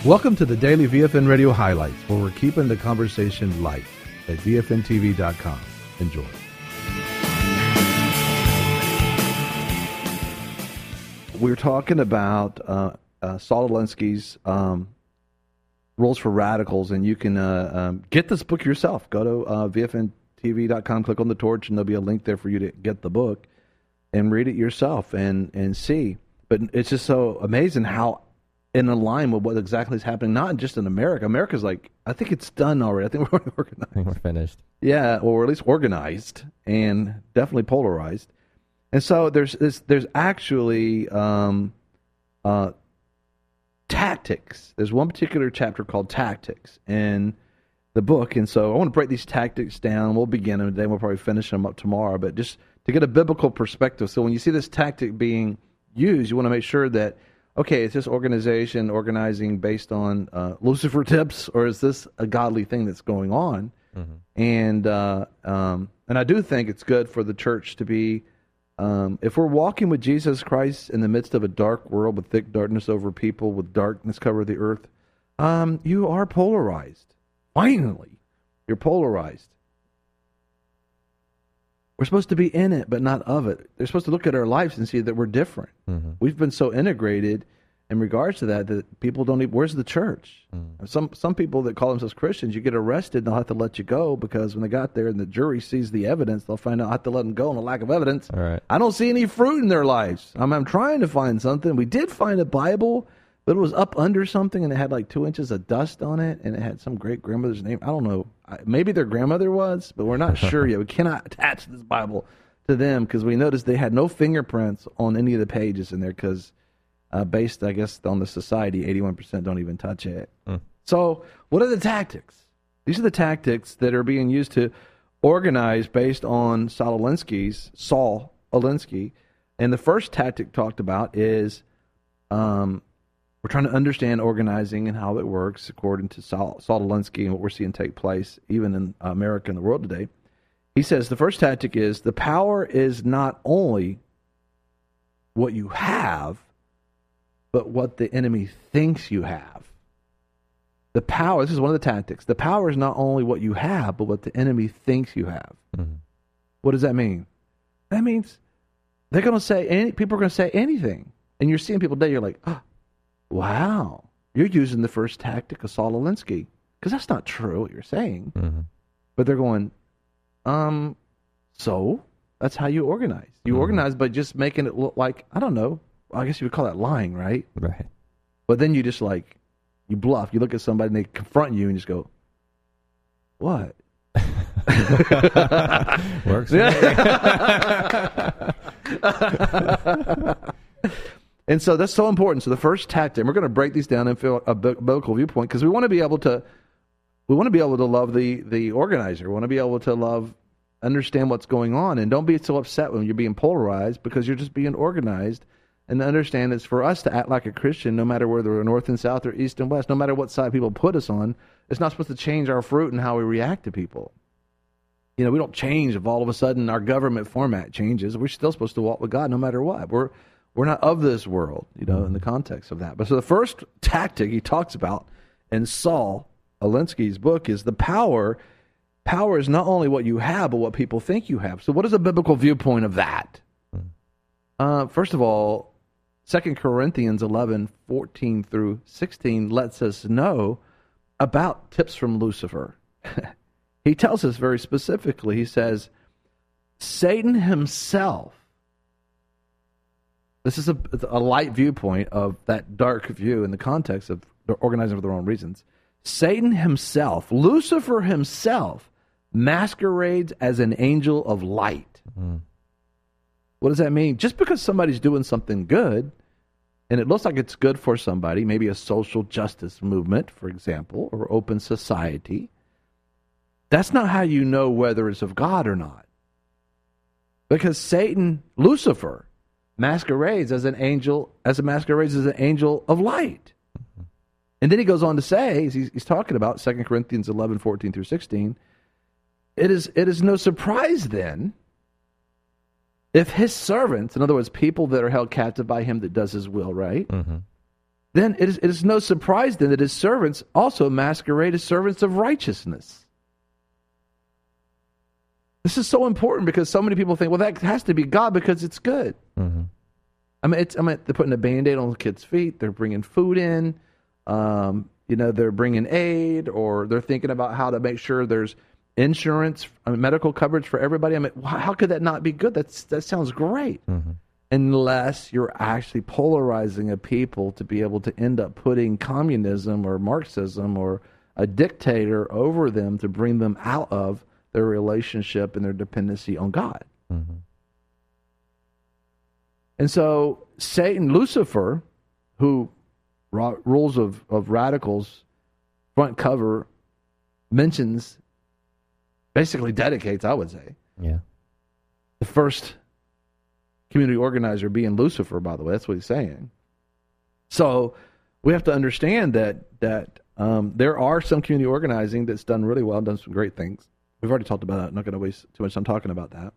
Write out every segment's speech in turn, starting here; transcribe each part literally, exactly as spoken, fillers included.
Welcome to the Daily V F N Radio Highlights, where we're keeping the conversation light at V F N T V dot com. Enjoy. We're talking about uh, uh, Saul Alinsky's um, Rules for Radicals, and you can uh, um, get this book yourself. Go to uh, V F N T V dot com, click on the torch, and there'll be a link there for you to get the book and read it yourself and, and see. But it's just so amazing how in line with what exactly is happening, not just in America. America's like, I think it's done already. I think we're organized. I think we're finished. Yeah, or well, at least organized and definitely polarized. And so there's there's, there's actually um, uh, tactics. There's one particular chapter called Tactics in the book. And so I want to break these tactics down. We'll begin them today. We'll probably finish them up tomorrow. But just to get a biblical perspective. So when you see this tactic being used, you want to make sure that, okay, is this organization organizing based on uh, Lucifer tips, or is this a godly thing that's going on? Mm-hmm. And uh, um, and I do think it's good for the church to be, um, if we're walking with Jesus Christ in the midst of a dark world with thick darkness over people, with darkness cover the earth, um, you are polarized. Finally, you're polarized. We're supposed to be in it, but not of it. They're supposed to look at our lives and see that we're different. Mm-hmm. We've been so integrated in regards to that that people don't even, where's the church? Mm-hmm. Some some people that call themselves Christians, you get arrested and they'll have to let you go because when they got there and the jury sees the evidence, they'll find out I have to let them go on a lack of evidence. All right. I don't see any fruit in their lives. I'm, I'm trying to find something. We did find a Bible, but it was up under something and it had like two inches of dust on it and it had some great grandmother's name. I don't know. Maybe their grandmother was, but we're not sure yet. We cannot attach this Bible to them because we noticed they had no fingerprints on any of the pages in there because uh, based, I guess, on the society, eighty-one percent don't even touch it. Mm. So what are the tactics? These are the tactics that are being used to organize based on Saul Alinsky's, Saul Alinsky. And the first tactic talked about is um, we're trying to understand organizing and how it works according to Saul, Saul Alinsky and what we're seeing take place even in America and the world today. He says the first tactic is the power is not only what you have, but what the enemy thinks you have. The power, this is one of the tactics. The power is not only what you have, but what the enemy thinks you have. Mm-hmm. What does that mean? That means they're going to say, any, people are going to say anything. And you're seeing people today, you're like, oh, wow, you're using the first tactic of Saul Alinsky. Because that's not true what you're saying. Mm-hmm. But they're going, um, so that's how you organize. You mm-hmm. organize by just making it look like, I don't know, I guess you would call that lying, right? Right. But then you just like, you bluff. You look at somebody and they confront you and you just go, what? Works. And so that's so important. So the first tactic, we're going to break these down and feel a biblical viewpoint because we want to be able to, we want to be able to love the the organizer. We want to be able to love, understand what's going on, and don't be so upset when you're being polarized because you're just being organized. And understand it's for us to act like a Christian, no matter whether we're north and south or east and west, no matter what side people put us on. It's not supposed to change our fruit and how we react to people. You know, we don't change if all of a sudden our government format changes. We're still supposed to walk with God no matter what. We're we're not of this world, you know, in the context of that. But so the first tactic he talks about in Saul Alinsky's book is the power. Power is not only what you have, but what people think you have. So what is a biblical viewpoint of that? Uh, first of all, Second Corinthians eleven, fourteen through sixteen lets us know about tips from Lucifer. He tells us very specifically, he says, Satan himself, this is a, a light viewpoint of that dark view in the context of organizing for the wrong reasons. Satan himself, Lucifer himself, masquerades as an angel of light. Mm-hmm. What does that mean? Just because somebody's doing something good, and it looks like it's good for somebody, maybe a social justice movement, for example, or open society, that's not how you know whether it's of God or not. Because Satan, Lucifer, masquerades as an angel, as a masquerades as an angel of light. Mm-hmm. And then he goes on to say, he's, he's talking about Second Corinthians eleven, fourteen through sixteen, it is it is no surprise then if his servants, in other words, people that are held captive by him that does his will, right? Mm-hmm. then it is, it is no surprise then that his servants also masquerade as servants of righteousness. This is so important because so many people think, well, that has to be God because it's good. Mm-hmm. I mean, it's, I mean, they're putting a Band-Aid on the kids' feet. They're bringing food in. Um, you know, they're bringing aid, or they're thinking about how to make sure there's insurance, I mean, medical coverage for everybody. I mean, how could that not be good? That's that sounds great. Mm-hmm. Unless you're actually polarizing a people to be able to end up putting communism or Marxism or a dictator over them to bring them out of their relationship and their dependency on God. Mm-hmm. And so Satan, Lucifer, who ro- rules of, of radicals, front cover, mentions, basically dedicates, I would say, yeah, the first community organizer being Lucifer, by the way. That's what he's saying. So we have to understand that that um, there are some community organizing that's done really well, done some great things. We've already talked about that. I'm not going to waste too much time talking about that.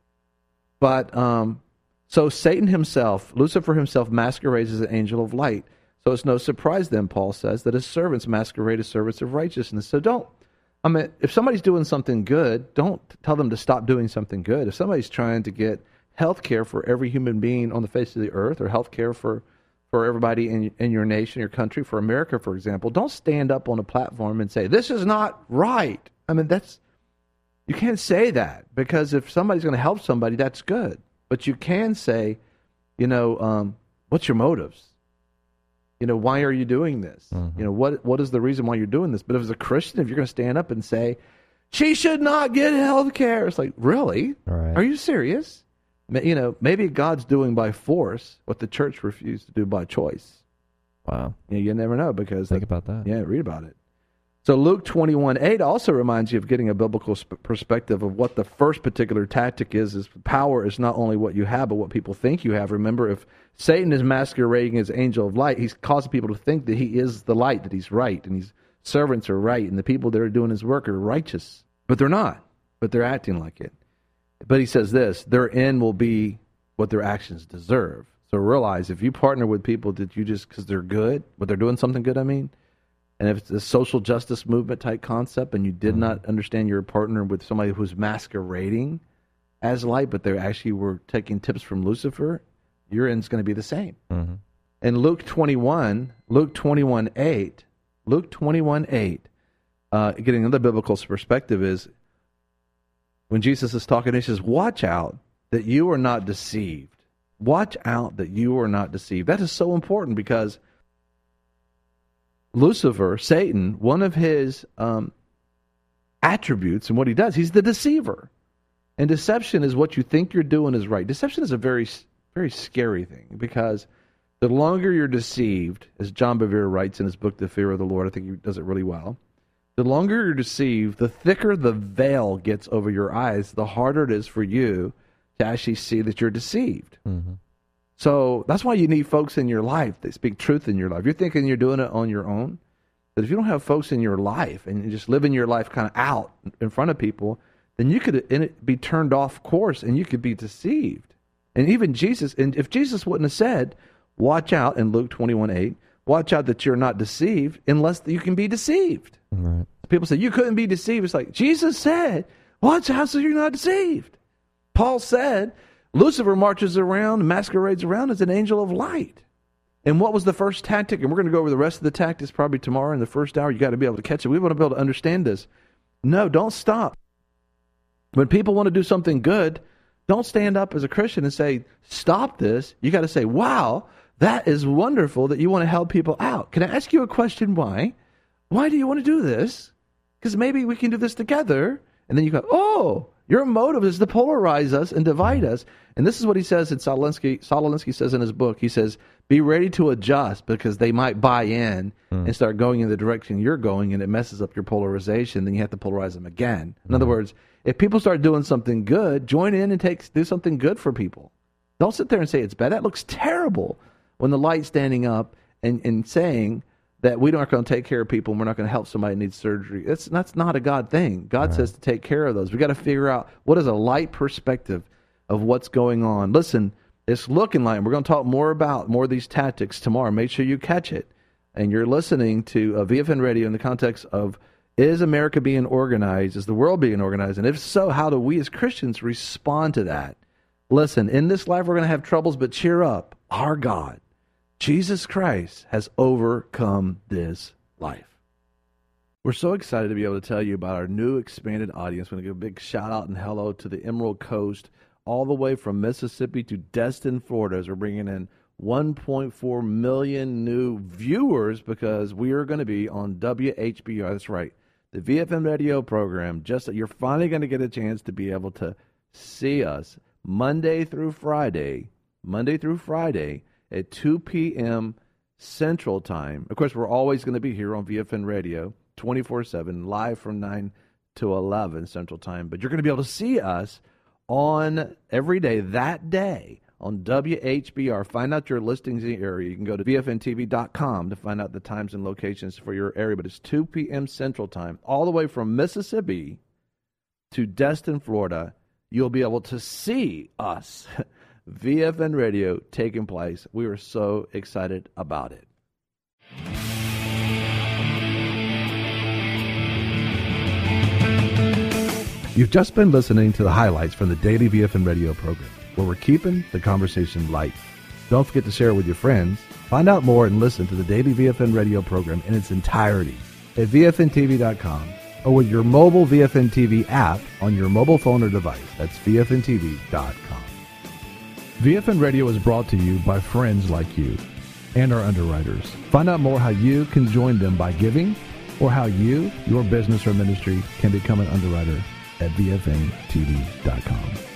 But um, so Satan himself, Lucifer himself, masquerades as an angel of light. So it's no surprise then, Paul says, that his servants masquerade as servants of righteousness. So don't, I mean, if somebody's doing something good, don't tell them to stop doing something good. If somebody's trying to get health care for every human being on the face of the earth, or health care for, for everybody in, in your nation, your country, for America, for example, don't stand up on a platform and say, this is not right. I mean, that's, you can't say that, because if somebody's going to help somebody, that's good. But you can say, you know, um, what's your motives? You know, why are you doing this? Mm-hmm. You know, what what is the reason why you're doing this? But if as a Christian, if you're going to stand up and say, she should not get health care, it's like, really? Right. Are you serious? You know, maybe God's doing by force what the church refused to do by choice. Wow. You know, you never know, because... Think the, about that. Yeah, read about it. So Luke twenty-one eight also reminds you of getting a biblical sp- perspective of what the first particular tactic is. Is power is not only what you have, but what people think you have. Remember, if Satan is masquerading as angel of light, he's causing people to think that he is the light, that he's right, and his servants are right, and the people that are doing his work are righteous. But they're not, but they're acting like it. But he says this, their end will be what their actions deserve. So realize, if you partner with people that you just, because they're good, but they're doing something good, I mean, and if it's a social justice movement type concept and you did mm-hmm. not understand you're a partner with somebody who's masquerading as light, but they actually were taking tips from Lucifer, your end's going to be the same. Mm-hmm. And Luke twenty-one, Luke twenty-one eight, Luke twenty-one eight, uh, getting another biblical perspective is when Jesus is talking, he says, watch out that you are not deceived. Watch out that you are not deceived. That is so important, because Lucifer, Satan, one of his um, attributes and what he does, he's the deceiver. And deception is what you think you're doing is right. Deception is a very, very scary thing, because the longer you're deceived, as John Bevere writes in his book, The Fear of the Lord, I think he does it really well, the longer you're deceived, the thicker the veil gets over your eyes, the harder it is for you to actually see that you're deceived. Mm-hmm. So that's why you need folks in your life that speak truth in your life. You're thinking you're doing it on your own, but if you don't have folks in your life and you're just living your life kind of out in front of people, then you could be turned off course and you could be deceived. And even Jesus, and if Jesus wouldn't have said, watch out in Luke twenty-one eight, watch out that you're not deceived unless you can be deceived. Right. People say, you couldn't be deceived. It's like, Jesus said, watch out so you're not deceived. Paul said, Lucifer marches around, masquerades around as an angel of light. And what was the first tactic? And we're going to go over the rest of the tactics probably tomorrow in the first hour. You got to be able to catch it. We want to be able to understand this. No, don't stop. When people want to do something good, don't stand up as a Christian and say, stop this. You got to say, wow, that is wonderful that you want to help people out. Can I ask you a question? Why? Why do you want to do this? Because maybe we can do this together. And then you go, oh, your motive is to polarize us and divide us. And this is what he says in Saul Alinsky. Saul Alinsky says in his book, he says, be ready to adjust, because they might buy in mm. and start going in the direction you're going, and it messes up your polarization. Then you have to polarize them again. In mm. other words, if people start doing something good, join in and take do something good for people. Don't sit there and say it's bad. That looks terrible when the light's standing up and, and saying that we aren't going to take care of people and we're not going to help somebody who needs surgery. That's, that's not a God thing. God right. says to take care of those. We've got to figure out what is a light perspective of what's going on. Listen, it's looking like, we're going to talk more about more of these tactics tomorrow. Make sure you catch it. and you're listening to uh, V F N Radio in the context of, is America being organized? Is the world being organized? And if so, how do we as Christians respond to that? Listen, in this life we're going to have troubles, but cheer up. Our God, Jesus Christ, has overcome this life. We're so excited to be able to tell you about our new expanded audience. We're going to give a big shout out and hello to the Emerald Coast, all the way from Mississippi to Destin, Florida, as we're bringing in one point four million new viewers because we are going to be on W H B R. That's right. The V F M radio program, just you're finally going to get a chance to be able to see us Monday through Friday, Monday through Friday at two p.m. Central Time. Of course, we're always going to be here on V F N Radio twenty-four seven, live from nine to eleven Central Time. But you're going to be able to see us on every day that day on W H B R. Find out your listings in the area. You can go to V F N T V dot com to find out the times and locations for your area. But it's two p.m. Central Time, all the way from Mississippi to Destin, Florida. You'll be able to see us, V F N Radio, taking place. We are so excited about it. You've just been listening to the highlights from the daily V F N Radio program, where we're keeping the conversation light. Don't forget to share it with your friends. Find out more and listen to the daily V F N Radio program in its entirety at V F N T V dot com or with your mobile V F N T V app on your mobile phone or device. That's V F N T V dot com. V F N Radio is brought to you by friends like you and our underwriters. Find out more how you can join them by giving or how you, your business or ministry, can become an underwriter at V F N T V dot com.